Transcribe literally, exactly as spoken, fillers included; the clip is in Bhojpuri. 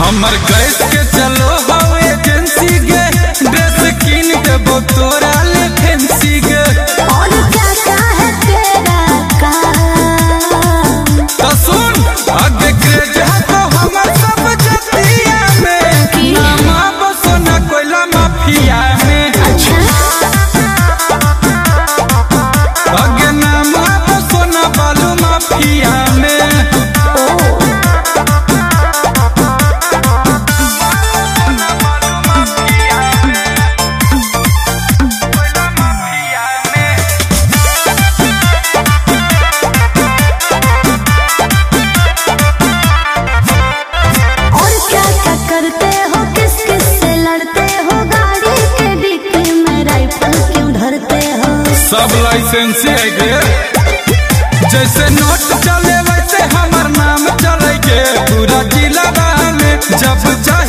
हमर गैस के चलो हव एजेंसी गे, ड्रेस किन देबो तोरा ले फैंसी गे। और क्या क्या है तेरा काम? तो सुन आगे क्रेज है तो हमर सब जतिया में, नामा बसो ना कोयला माफिया में। अच्छा आगे नामा बसो ना बालू माफिया में। करते हो किस किस से लड़ते हो, गाड़ी के डिक्की में राइफल क्यों धरते हो? सब लाइसेंस है गे, जैसे नोट चले वैसे हमर नाम चले गे। पूरा जिला में जब